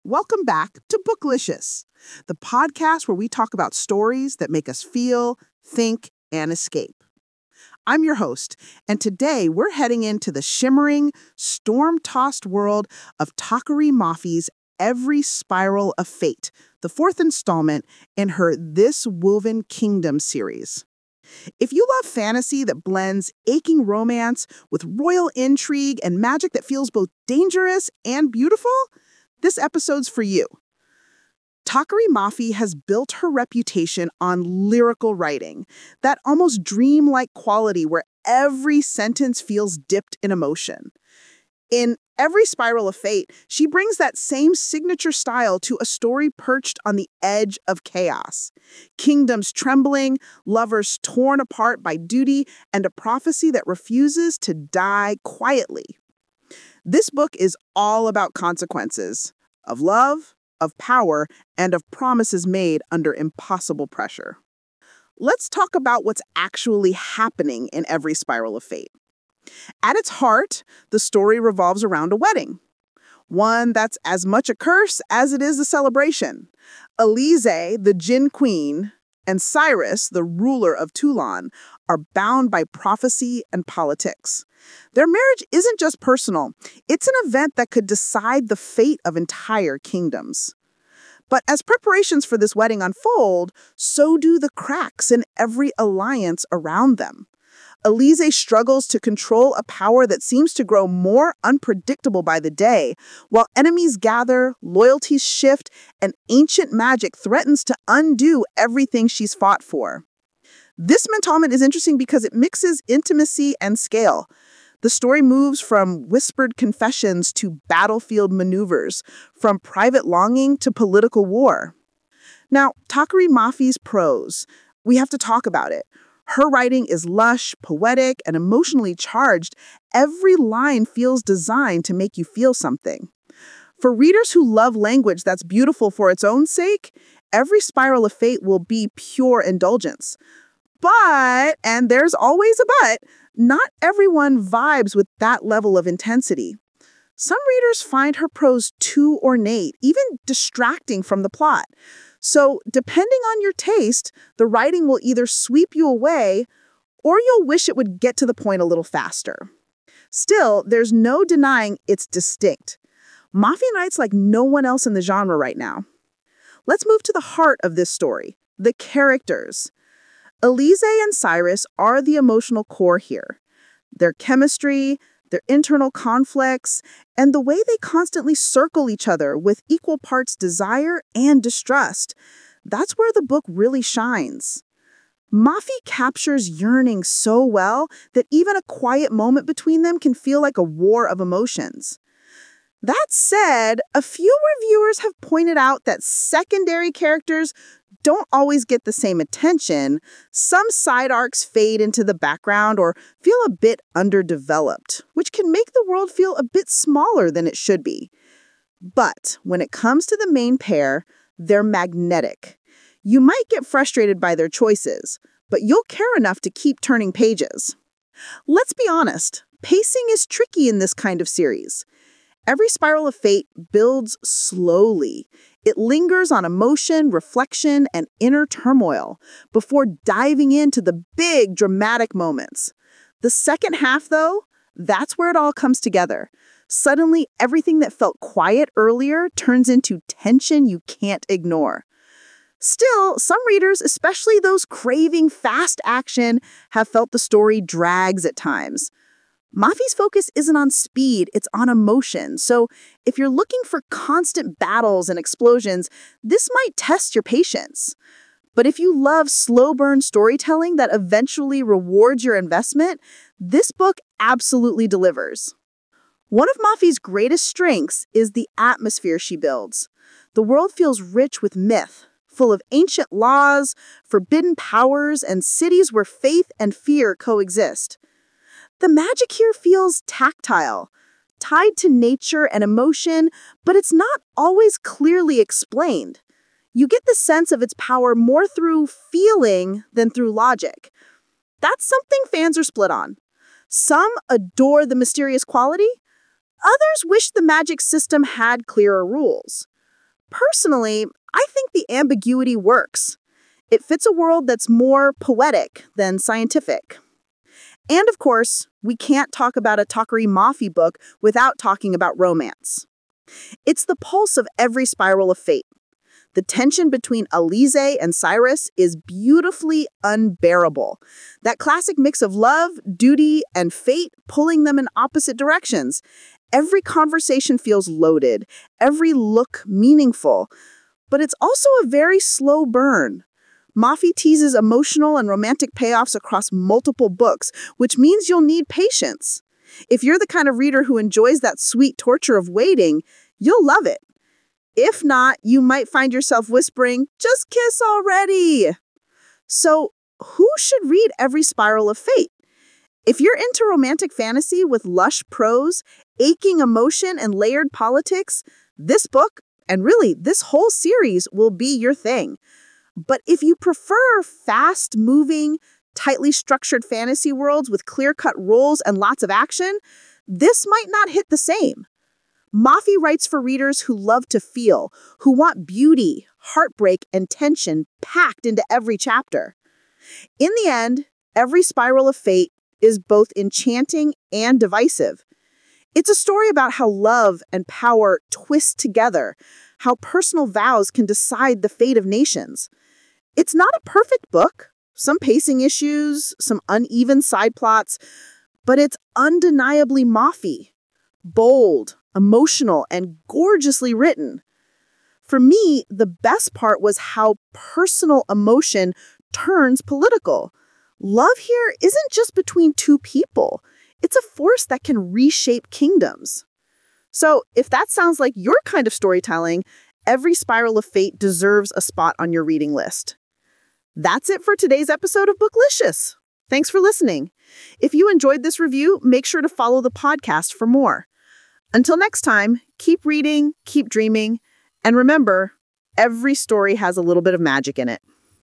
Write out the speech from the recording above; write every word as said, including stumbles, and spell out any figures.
Welcome back to Booklicious, the podcast where we talk about stories that make us feel, think, and escape. I'm your host, and today we're heading into the shimmering, storm-tossed world of Takari Mafi's Every Spiral of Fate, the fourth installment in her This Woven Kingdom series. If you love fantasy that blends aching romance with royal intrigue and magic that feels both dangerous and beautiful, this episode's for you. Takari Mafi has built her reputation on lyrical writing, that almost dreamlike quality where every sentence feels dipped in emotion. In Every Spiral of Fate, she brings that same signature style to a story perched on the edge of chaos. Kingdoms trembling, lovers torn apart by duty, and a prophecy that refuses to die quietly. This book is all about consequences, of love, of power, and of promises made under impossible pressure. Let's talk about what's actually happening in Every Spiral of Fate. At its heart, the story revolves around a wedding, one that's as much a curse as it is a celebration. Alize, the Jinn Queen, and Cyrus, the ruler of Toulon, are bound by prophecy and politics. Their marriage isn't just personal, it's an event that could decide the fate of entire kingdoms. But as preparations for this wedding unfold, so do the cracks in every alliance around them. Alize struggles to control a power that seems to grow more unpredictable by the day, while enemies gather, loyalties shift, and ancient magic threatens to undo everything she's fought for. This mentament is interesting because it mixes intimacy and scale. The story moves from whispered confessions to battlefield maneuvers, from private longing to political war. Now, Takari Mafi's prose, we have to talk about it. Her writing is lush, poetic, and emotionally charged. Every line feels designed to make you feel something. For readers who love language that's beautiful for its own sake, Every Spiral of Fate will be pure indulgence. But, and there's always a but, not everyone vibes with that level of intensity. Some readers find her prose too ornate, even distracting from the plot. So, depending on your taste, the writing will either sweep you away or you'll wish it would get to the point a little faster. Still, there's no denying it's distinct. Mafi writes like no one else in the genre right now. Let's move to the heart of this story, the characters. Alize and Cyrus are the emotional core here. Their chemistry, their internal conflicts, and the way they constantly circle each other with equal parts desire and distrust. That's where the book really shines. Mafi captures yearning so well that even a quiet moment between them can feel like a war of emotions. That said, a few reviewers have pointed out that secondary characters don't always get the same attention. Some side arcs fade into the background or feel a bit underdeveloped, which can make the world feel a bit smaller than it should be. But when it comes to the main pair, they're magnetic. You might get frustrated by their choices, but you'll care enough to keep turning pages. Let's be honest, pacing is tricky in this kind of series. Every Spiral of Fate builds slowly. It lingers on emotion, reflection, and inner turmoil before diving into the big dramatic moments. The second half, though, that's where it all comes together. Suddenly, everything that felt quiet earlier turns into tension you can't ignore. Still, some readers, especially those craving fast action, have felt the story drags at times. Mafi's focus isn't on speed, it's on emotion. So if you're looking for constant battles and explosions, this might test your patience. But if you love slow burn storytelling that eventually rewards your investment, this book absolutely delivers. One of Mafi's greatest strengths is the atmosphere she builds. The world feels rich with myth, full of ancient laws, forbidden powers, and cities where faith and fear coexist. The magic here feels tactile, tied to nature and emotion, but it's not always clearly explained. You get the sense of its power more through feeling than through logic. That's something fans are split on. Some adore the mysterious quality. Others wish the magic system had clearer rules. Personally, I think the ambiguity works. It fits a world that's more poetic than scientific. And of course, we can't talk about a Takari Mafi book without talking about romance. It's the pulse of every spiral of fate. The tension between Alize and Cyrus is beautifully unbearable. That classic mix of love, duty, and fate pulling them in opposite directions. Every conversation feels loaded, every look meaningful. But it's also a very slow burn. Mafi teases emotional and romantic payoffs across multiple books, which means you'll need patience. If you're the kind of reader who enjoys that sweet torture of waiting, you'll love it. If not, you might find yourself whispering, "Just kiss already!" So, who should read Every Spiral of Fate? If you're into romantic fantasy with lush prose, aching emotion, and layered politics, this book, and really this whole series, will be your thing. But if you prefer fast-moving, tightly structured fantasy worlds with clear-cut rules and lots of action, this might not hit the same. Mafi writes for readers who love to feel, who want beauty, heartbreak, and tension packed into every chapter. In the end, Every Spiral of Fate is both enchanting and divisive. It's a story about how love and power twist together, how personal vows can decide the fate of nations. It's not a perfect book, some pacing issues, some uneven side plots, but it's undeniably Mafi. Bold, emotional, and gorgeously written. For me, the best part was how personal emotion turns political. Love here isn't just between two people. It's a force that can reshape kingdoms. So if that sounds like your kind of storytelling, Every Spiral of Fate deserves a spot on your reading list. That's it for today's episode of Booklicious. Thanks for listening. If you enjoyed this review, make sure to follow the podcast for more. Until next time, keep reading, keep dreaming, and remember, every story has a little bit of magic in it.